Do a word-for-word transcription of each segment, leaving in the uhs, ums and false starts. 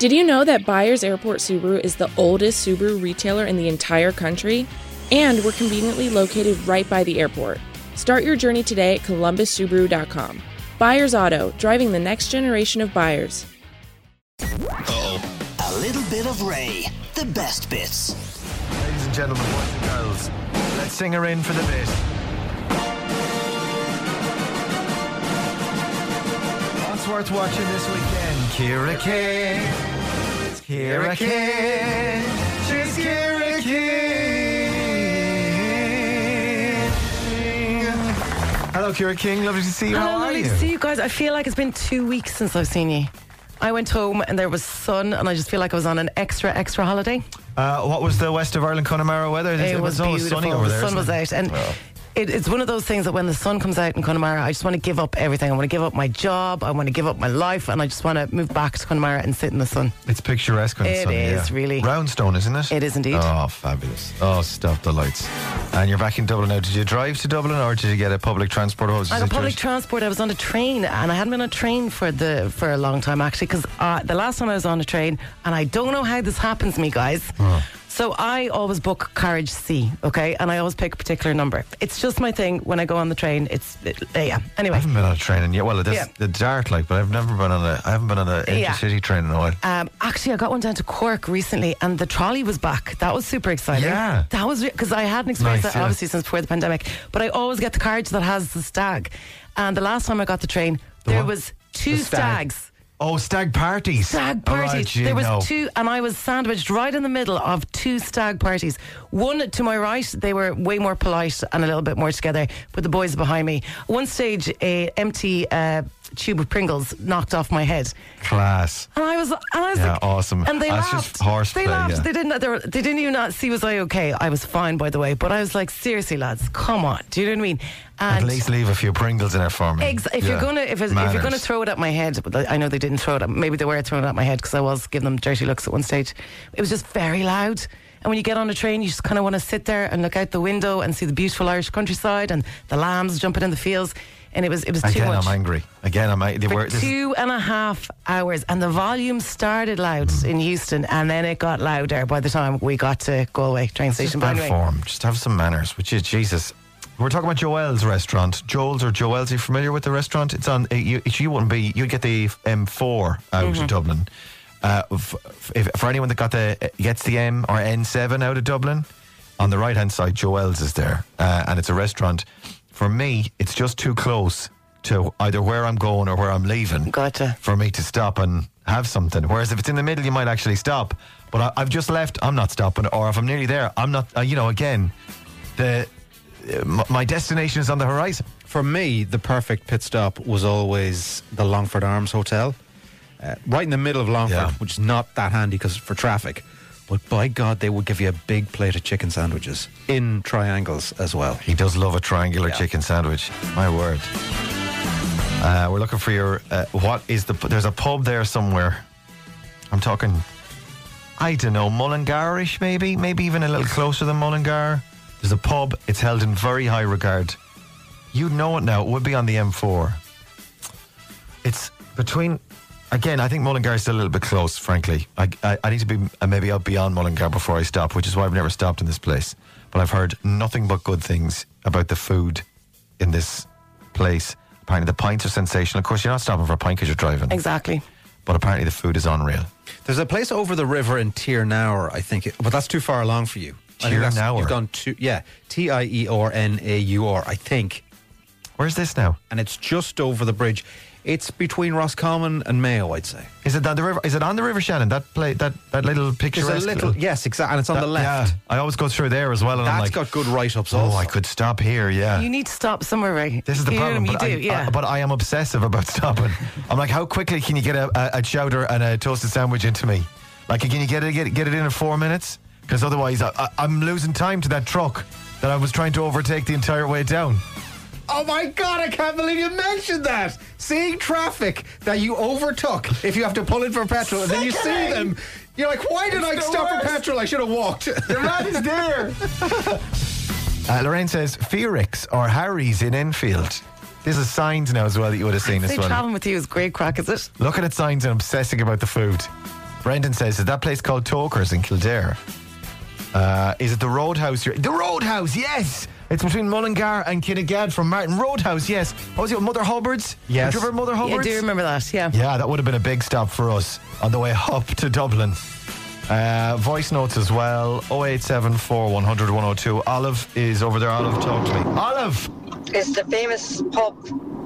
Did you know that Byers Airport Subaru is the oldest Subaru retailer in the entire country? And we're conveniently located right by the airport. Start your journey today at columbus subaru dot com. Byers Auto, driving the next generation of buyers. Uh-oh. A little bit of Ray, the best bits. Ladies and gentlemen, boys and girls, let's sing her in for the bit. What's worth watching this weekend? Kira King. It's Kira King. She's Kira King. Hello, Kira King. Lovely to see you. Hello, How are lovely you? to see you guys. I feel like it's been two weeks since I've seen you. I went home and there was sun, and I just feel like I was on an extra, extra holiday. Uh, what was the West of Ireland Connemara weather? It, it was, was always beautiful. sunny over there. The sun was it? out, and well. it, it's one of those things that when the sun comes out in Connemara, I just want to give up everything. I want to give up my job. I want to give up my life, and I just want to move back to Connemara and sit in the sun. It's picturesque when it's It sunny, is, yeah. really. Roundstone, isn't it? It is indeed. Oh, fabulous. Oh, stop the lights. And you're back in Dublin now. Did you drive to Dublin or did you get a public transport? What was the I got public situation? transport. I was on a train, and I hadn't been on a train for the for a long time actually, because uh, the last time I was on a train, and I don't know how this happens to me, guys. Oh. So I always book carriage C, okay, and I always pick a particular number. It's just my thing when I go on the train. It's it, uh, yeah. Anyway, I haven't been on a train in yet. Well, it is Yeah. the Dart, like, but I've never been on a. I haven't been on a Yeah. intercity train in a while. Um, actually, I got one down to Cork recently, and the trolley was back. That was super exciting. Yeah. That was because I hadn't experienced Nice, that yeah. obviously since before the pandemic. But I always get the carriage that has the stag. And the last time I got the train, The there what? was two The stag. stags. Oh, stag parties. Stag All parties. right, you there was know. two, and I was sandwiched right in the middle of two stag parties. One to my right, they were way more polite and a little bit more together, but the boys behind me. One stage, a empty uh, tube of Pringles knocked off my head. Class. And I was, and I was Yeah, like, awesome. And they That's laughed. just horseplay, they laughed. yeah. They didn't. They, were, they didn't even not see was I okay. I was fine, by the way. But I was like, seriously, lads, come on. Do you know what I mean? At And least leave a few Pringles in there for me. Ex- if Yeah. you're gonna if, it's, if Manners. you're gonna throw it at my head, but I know they didn't throw it. At, maybe they were throwing it at my head because I was giving them dirty looks at one stage. It was just very loud. And when you get on a train, you just kind of want to sit there and look out the window and see the beautiful Irish countryside and the lambs jumping in the fields. And it was it was too Again, much. I'm angry. Again, I'm angry. They For were, this is- two and a half hours, and the volume started loud in Houston, and then it got louder by the time we got to Galway train It's just station. But bad anyway, form. Just have some manners, which is Jesus. We're talking about Joel's restaurant. Joel's or Joel's, are you familiar with the restaurant? It's on. uh, You, you wouldn't be. You'd get the M four out Mm-hmm. of Dublin. Uh, f- f- if, for anyone that got the uh, gets the M or N seven out of Dublin, on the right hand side, Joel's is there, uh, and it's a restaurant. For me, it's just too close to either where I'm going or where I'm leaving. Gotcha. For me to stop and have something. Whereas if it's in the middle, you might actually stop. But I, I've just left. I'm not stopping. Or if I'm nearly there, I'm not. Uh, you know, again, the uh, m- my destination is on the horizon. For me, the perfect pit stop was always the Longford Arms Hotel, uh, right in the middle of Longford, Yeah. which is not that handy because for traffic. But by God, they would give you a big plate of chicken sandwiches in triangles as well. He does love a triangular Yeah. chicken sandwich. My word. Uh, we're looking for your. Uh, what is the? There's a pub there somewhere. I'm talking. I don't know, Mullingar-ish maybe, maybe even a little closer than Mullingar. There's a pub. It's held in very high regard. You know it now. It would be on the M four. It's between. Again, I think Mullingar is still a little bit close, frankly. I, I, I need to be uh, maybe out beyond Mullingar before I stop, which is why I've never stopped in this place. But I've heard nothing but good things about the food in this place. Apparently the pints are sensational. Of course, you're not stopping for a pint because you're driving. Exactly. But apparently the food is unreal. There's a place over the river in Tiernaur, I think, but that's too far along for you. I think that's- Tiernaur? You've gone to, yeah, T I E R N A U R, I think. Where's this now? And it's just over the bridge. It's between Roscommon and Mayo, I'd say. Is it on the river? Is it on the River Shannon? That play, that that little There's picturesque a little, yes, exactly, and it's on that- the left. Yeah, I always go through there as well, and I'm That's like, got good write-ups oh, also. I could stop here. Yeah, You need to stop somewhere, Ray. this is the you problem. Know what But I mean? I, You do, yeah. I- but I am obsessive about stopping. I'm like, how quickly can you get a, a, a chowder and a toasted sandwich into me? Like, can you get it get, get it in in four minutes? Because otherwise, I, I, I'm losing time to that truck that I was trying to overtake the entire way down. Oh my God, I can't believe you mentioned that. Seeing traffic that you overtook if you have to pull in for petrol and then you see them, you're like, why did I the stop worst. for petrol? I should have walked. The man is there. uh, Lorraine says Felix or Harry's in Enfield. This is signs now as well that you would have seen Say as well. traveling with you is great crack, is it? Looking at signs and obsessing about the food. Brendan says, is that place called Tokers in Kildare? Uh, is it the Roadhouse? You're, the Roadhouse, yes! It's between Mullingar and Kinnegad from Martin. Roadhouse, yes. What was it, Mother Hubbard's? Yes. Do you remember Mother Yeah, I Hubbard's? do remember that, yeah. Yeah, that would have been a big stop for us on the way up to Dublin. Uh, voice notes as well. oh eight seven four, one hundred, one oh two. Olive is over there. Olive, talk to me. Olive! Is the famous pub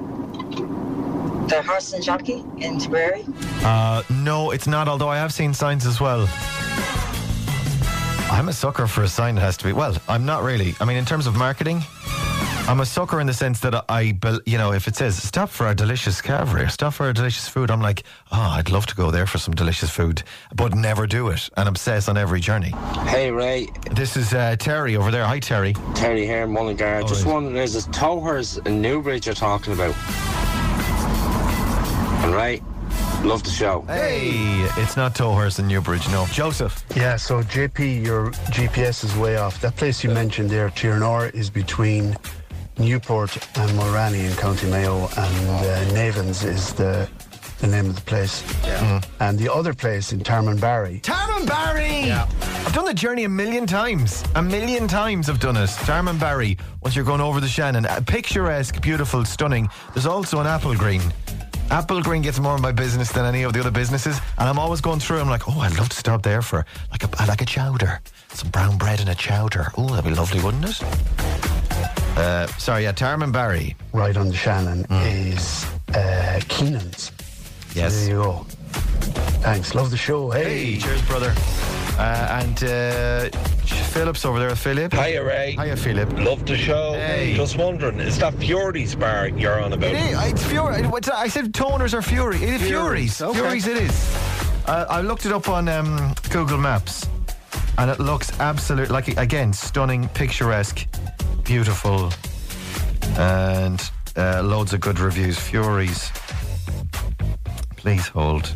the Horse and Jockey in Tipperary? Uh, no, it's not, although I have seen signs as well. I'm a sucker for a sign that has to be... Well, I'm not really. I mean, in terms of marketing, I'm a sucker in the sense that I, bel- you know, if it says, stop for a delicious cabaret, stop for a delicious food, I'm like, oh, I'd love to go there for some delicious food, but never do it and obsess on every journey. Hey Ray, This is uh, Terry over there. Hi, Terry. Terry here, Mullingar. Just right. wondering, is it Towers and Newbridge you're talking about? And Ray, love the show. Hey, it's not Towhurst and Newbridge, no. Joseph. Yeah, so J P, your G P S is way off. That place you mentioned there, Tirnor, is between Newport and Mulranny in County Mayo, and uh, Navens is the the name of the place. Yeah. And the other place in Tarmanbarry. Tarmanbarry! Yeah. I've done the journey a million times. A million times I've done it. Tarmanbarry, once you're going over the Shannon. Uh, picturesque, beautiful, stunning. There's also an Apple Green. Apple Green gets more of my business than any of the other businesses, and I'm always going through. I'm like, oh, I'd love to stop there for like a like a chowder, some brown bread and a chowder. Oh, that'd be lovely, wouldn't it? Uh, sorry, yeah, Tarmanbarry. Right on the Shannon is uh, Keenan's. Yes. So there you go. Thanks. Love the show. Hey. Hey, cheers, brother. Uh, and uh, Philip's over there. Philip. Hiya, Ray. Hiya, Philip. Love the show. Hey. Just wondering, is that Fury's bar you're on about? It is. It's Fury. What's that? I said toners or Fury. It is Fury's. Fury's, okay. Fury's it is. Uh, I looked it up on um, Google Maps, and it looks absolute, like, again, stunning, picturesque, beautiful, and uh, loads of good reviews. Fury's. Please hold.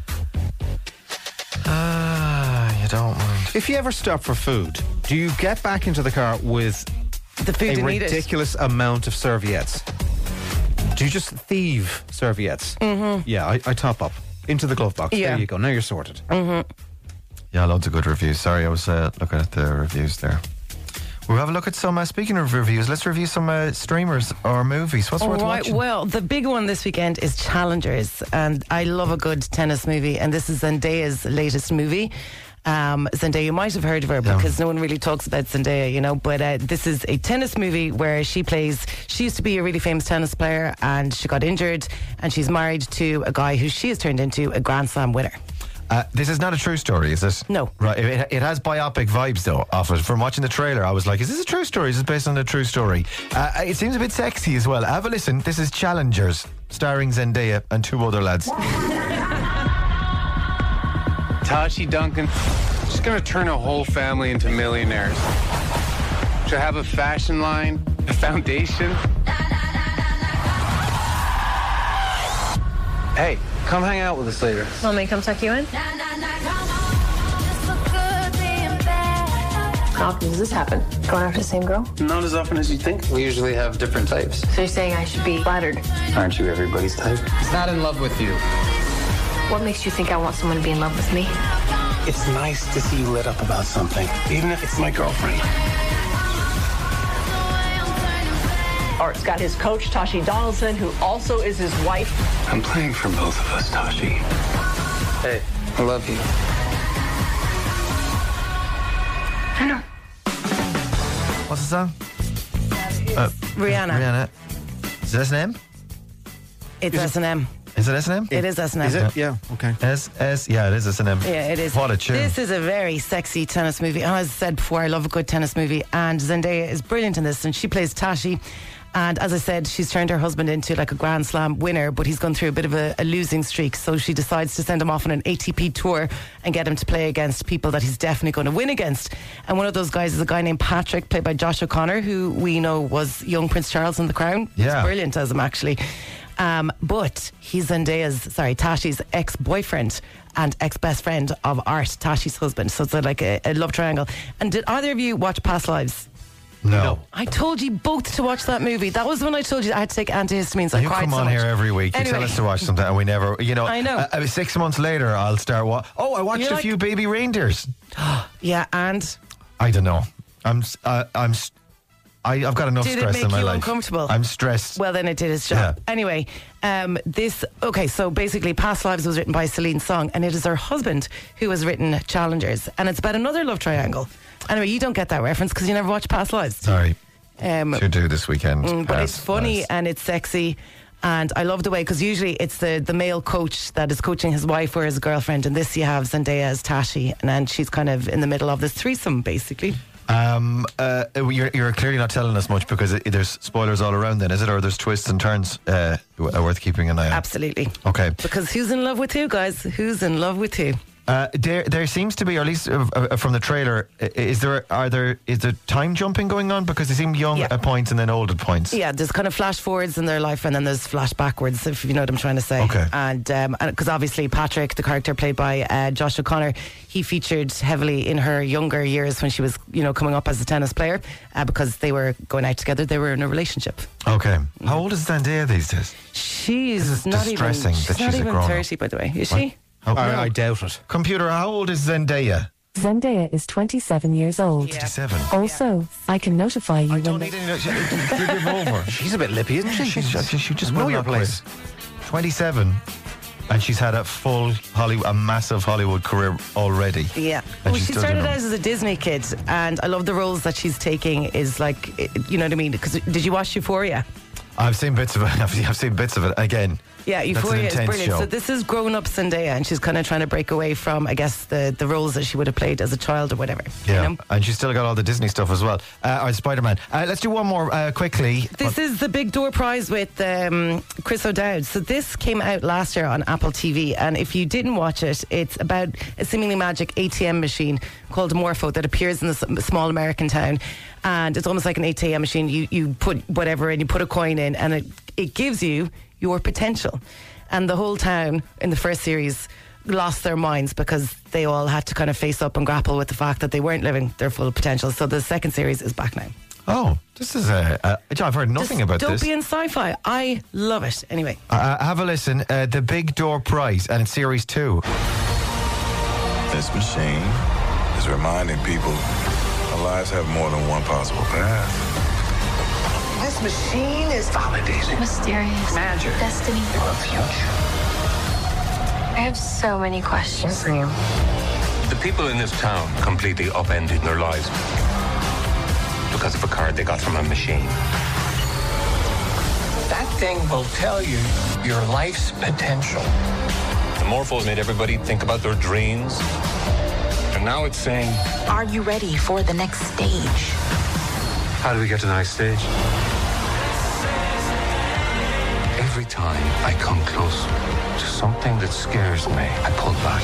Ah, you don't mind. If you ever stop for food, do you get back into the car with The food a didn't eat it. ridiculous amount of serviettes? Do you just thieve serviettes? Mm-hmm. Yeah, I, I top up into the glove box. Yeah. There you go. Now you're sorted. Yeah, loads of good reviews. Sorry, I was uh, looking at the reviews there. We'll have a look at some, uh, speaking of reviews, let's review some uh, streamers or movies. What's All worth right, watching? well, the big one this weekend is Challengers, and I love a good tennis movie, and this is Zendaya's latest movie. Um, Zendaya, you might have heard of her Yeah. because no one really talks about Zendaya, you know, but uh, this is a tennis movie where she plays, she used to be a really famous tennis player and she got injured, and she's married to a guy who she has turned into a Grand Slam winner. Uh, this is not a true story, is it? No. Right. It, it has biopic vibes, though, off it. From watching the trailer, I was like, is this a true story? Is this based on a true story? Uh, it seems a bit sexy as well. Have a listen. This is Challengers, starring Zendaya and two other lads. Tashi Duncan, she's going to turn a whole family into millionaires. She'll have a fashion line, a foundation. Hey, come hang out with us later. Want me to come tuck you in? How often does this happen? Going after the same girl? Not as often as you think. We usually have different types. So you're saying I should be flattered? Aren't you everybody's type? He's not in love with you. What makes you think I want someone to be in love with me? It's nice to see you lit up about something, even if it's my girlfriend. Art's got his coach, Tashi Donaldson, who also is his wife. I'm playing for both of us, Tashi. Hey, I love you. I know. What's the song? Uh, Rihanna. Rihanna. Is it S and M? It's S and M. Is it S and M? It is S and M. Is it? Yeah, okay. S, S, yeah, it is S and M. Yeah, it is. What a tune. This is a very sexy tennis movie. And as I said before, I love a good tennis movie. And Zendaya is brilliant in this. And she plays Tashi. And as I said, she's turned her husband into like a Grand Slam winner, but he's gone through a bit of a, a losing streak. So she decides to send him off on an A T P tour and get him to play against people that he's definitely going to win against. And one of those guys is a guy named Patrick, played by Josh O'Connor, who we know was young Prince Charles in The Crown. Yeah. He's brilliant as him, actually. Um, but he's Zendaya's, sorry, Tashi's ex-boyfriend and ex-best friend of Art, Tashi's husband. So it's like a, a love triangle. And did either of you watch Past Lives? No. I told you both to watch that movie. That was when I told you I had to take antihistamines. I You cried come so on much. here every week. You Anyway. tell us to watch something, and we never. You know, I know. Uh, uh, six months later, I'll start. Wa- oh, I watched You're a like- few baby reindeers. Yeah, and I don't know. I'm. s- Uh, I'm. s- I, I've got enough did it stress make in my you life. uncomfortable? I'm stressed. Well, then it did its job. Anyway, um, this, okay, so basically Past Lives was written by Celine Song, and it is her husband who has written Challengers, and it's about another love triangle. Anyway, you don't get that reference because you never watched Past Lives. Sorry. Um, Should do this weekend. Mm, but Past it's funny Lives. and it's sexy. And I love the way, because usually it's the, the male coach that is coaching his wife or his girlfriend. And this you have Zendaya as Tashi. And then she's kind of in the middle of this threesome, basically. Um, uh, you're, you're clearly not telling us much because it, there's spoilers all around then, is it? Or there's twists and turns uh, worth keeping an eye on? Absolutely. Okay. Because who's in love with who, guys? Who's in love with who? Uh, there, there seems to be, or at least uh, uh, from the trailer, i- is there, are there, is there time jumping going on? Because they seem young Yeah. at points and then old at points. Yeah, there's kind of flash forwards in their life and then there's flash backwards, if you know what I'm trying to say. Okay. And because obviously Patrick, the character played by uh, Josh O'Connor, he featured heavily in her younger years when she was, you know, coming up as a tennis player uh, because they were going out together. They were in a relationship. Okay. How old is Zendaya these days? She's This is not even. distressing She's that not she's a even grown-up. thirty, by the way. Is she? How, I, I doubt it. Computer, how old is Zendaya? Zendaya is twenty-seven years old. twenty-seven. Also, I can notify you I when don't the- need any. Give over. She's a bit lippy, isn't she? She's, she, she just Know will your not quit. twenty-seven, and she's had a full Hollywood, a massive Hollywood career already. Yeah. And Well, she's she still started doing out as a Disney kid, and I love the roles that she's taking. Is like, you know what I mean? Because did you watch Euphoria? I've seen bits of it. I've, I've seen bits of it again. Yeah, That's an Euphoria is intense brilliant. show. So this is grown-up Zendaya, and she's kind of trying to break away from, I guess, the, the roles that she would have played as a child or whatever. Yeah, You know? and she's still got all the Disney stuff as well. Uh, or Spider-Man. Uh, let's do one more uh, quickly. This is the Big Door Prize with um, Chris O'Dowd. So this came out last year on Apple T V, and if you didn't watch it, it's about a seemingly magic A T M machine called Morpho that appears in this small American town, and it's almost like an A T M machine. You you put whatever in, you put a coin in, and it it gives you your potential. And the whole town in the first series lost their minds because they all had to kind of face up and grapple with the fact that they weren't living their full potential. So the second series is back now. Oh, this is a. a I've heard nothing about this. Dystopian sci-fi. I love it. Anyway. Uh, have a listen. Uh, the Big Door Prize, and it's series two. This machine is reminding people our lives have more than one possible path. This machine is validating. Mysterious. Magic. Destiny. The future. I have so many questions. The people in this town completely upended their lives because of a card they got from a machine. That thing will tell you your life's potential. The Morphos made everybody think about their dreams. And now it's saying, Are you ready for the next stage? how do we get to the next stage? Every time I come close to something that scares me, I pull back.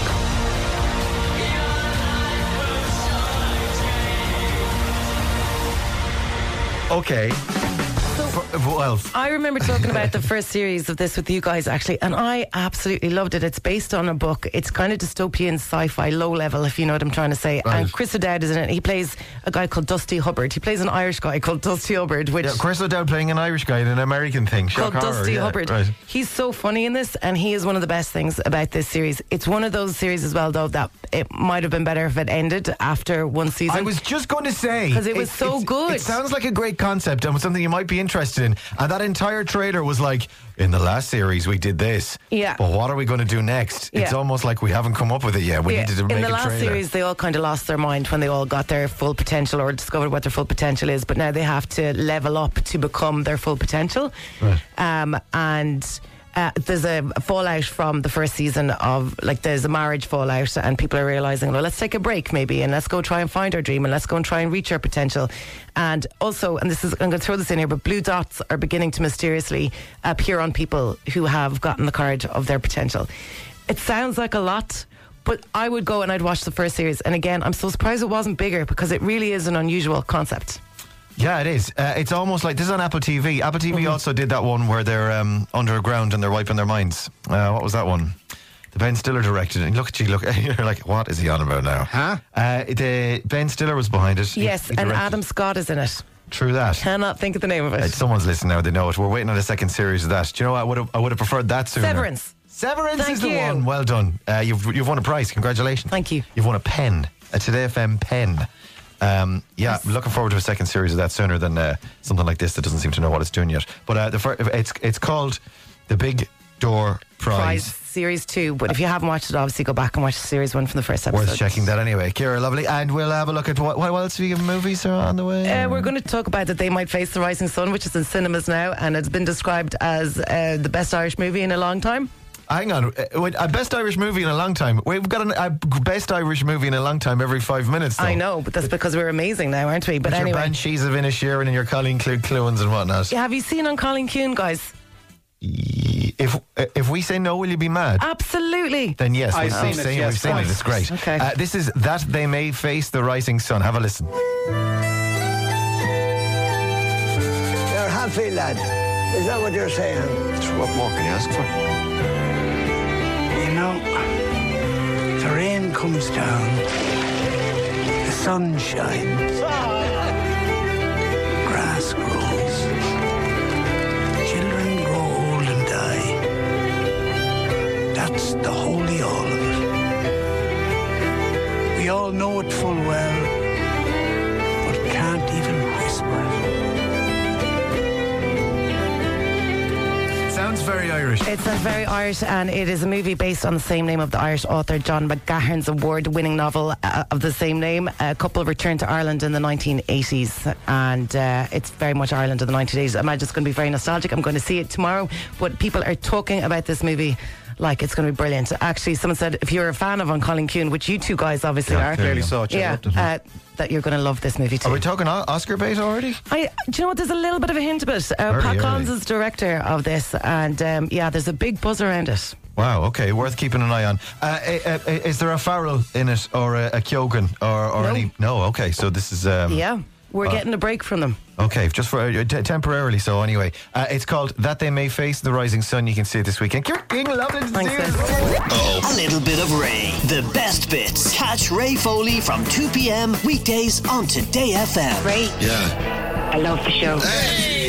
Okay. For- well, I remember talking about the first series of this with you guys, actually, and I absolutely loved it. It's based on a book. It's kind of dystopian sci-fi, low level, if you know what I'm trying to say. Right. And Chris O'Dowd is in it. He plays a guy called Dusty Hubbard. He plays an Irish guy called Dusty Hubbard, which yeah, Chris O'Dowd playing an Irish guy in an American thing. Shock called horror, Dusty yeah, Hubbard. Right. He's so funny in this, and he is one of the best things about this series. It's one of those series as well, though, that it might have been better if it ended after one season. I was just going to say, because it was it- so it's- good. It sounds like a great concept and something you might be interested in. And that entire trailer was like, in the last series we did this, Yeah. but what are we going to do next? It's Yeah. almost like we haven't come up with it yet. We Yeah, needed to make in the a last trailer. series, they all kind of lost their mind when they all got their full potential or discovered what their full potential is. But now they have to level up to become their full potential. Right. Um, and uh, there's a fallout from the first season of, like, there's a marriage fallout, and people are realizing, well, let's take a break maybe, and let's go try and find our dream, and let's go and try and reach our potential. And also, and this is, I'm going to throw this in here, but blue dots are beginning to mysteriously appear on people who have gotten the card of their potential. It sounds like a lot, but I would go and I'd watch the first series. And again, I'm so surprised it wasn't bigger, because it really is an unusual concept. Yeah, it is. Uh, it's almost like this is on Apple T V. Apple T V Mm-hmm. also did that one where they're um, underground and they're wiping their minds. Uh, what was that one? The Ben Stiller directed it. And look at you, look. You're like, what is he on about now? Huh? Uh, the Ben Stiller was behind it. He- Yes, he and directed- Adam Scott is in it. True that. Cannot think of the name of it. Uh, someone's listening now, they know it. We're waiting on a second series of that. Do you know what? I would have, I would have preferred that sooner. Severance. Severance Thank is the you. one. Well done. Uh, you've you've won a prize. Congratulations. Thank you. You've won a pen, a Today F M pen. Um, yeah, Yes. looking forward to a second series of that sooner than uh, something like this that doesn't seem to know what it's doing yet. But uh, the fir- it's it's called the Big Door Prize. Prize Series two. But if you haven't watched it, obviously go back and watch Series one from the first episode. Worth checking that anyway. Kira, lovely. And we'll have a look at what, what else have you given movies are on the way? Uh, we're going to talk about That They Might Face the Rising Sun, which is in cinemas now, and it's been described as uh, the best Irish movie in a long time. Hang on, uh, wait, a best Irish movie in a long time. We've got an, a best Irish movie in a long time every five minutes. Though. I know, but that's because we're amazing now, aren't we? But With anyway, your Banshees of Inisherin and your Colleen Clunes and whatnot. yeah, have you seen on Colleen Kuhn, guys? If if we say no, will you be mad? Absolutely. Then yes, I've we've seen seen, it, we've yes, seen it. twice. It's great. Okay. Uh, this is That They May Face the Rising Sun. Have a listen. You're happy, lad. Is that what you're saying? What more can you ask for? You know, the rain comes down, the sun shines, grass grows, children grow old and die. That's the holy all of it. We all know it full well, but can't even whisper it. Sounds very Irish. It sounds very Irish, and it is a movie based on the same name of the Irish author John McGahern's award-winning novel uh, of the same name. A couple returned to Ireland in the nineteen eighties, and uh, it's very much Ireland in the nineteen eighties. I imagine it's going to be very nostalgic. I'm going to see it tomorrow, but people are talking about this movie like it's going to be brilliant. Actually, someone said if you're a fan of On Colleen Kuhn, which you two guys obviously Yeah, are, clearly saw it, yeah, yeah, loved it. uh, that you're going to love this movie too. Are we talking o- Oscar bait already? I, do you know what? There's a little bit of a hint of it. Uh, Very Pat early. Collins is director of this, and um, yeah, there's a big buzz around it. Wow, okay, worth keeping an eye on. Uh, uh, uh, is there a Farrell in it, or a, a Kyogan, or, or No. any? No, okay, so this is. Um, Yeah, we're uh, getting a break from them. Okay, just for uh, t- temporarily. So anyway, uh, it's called That They May Face the Rising Sun. You can see it this weekend. Kira King, lovely to Thanks, see you. A little bit of Ray. The best bits. Catch Ray Foley from two p.m. weekdays on Today F M. Ray, Yeah. I love the show. Hey!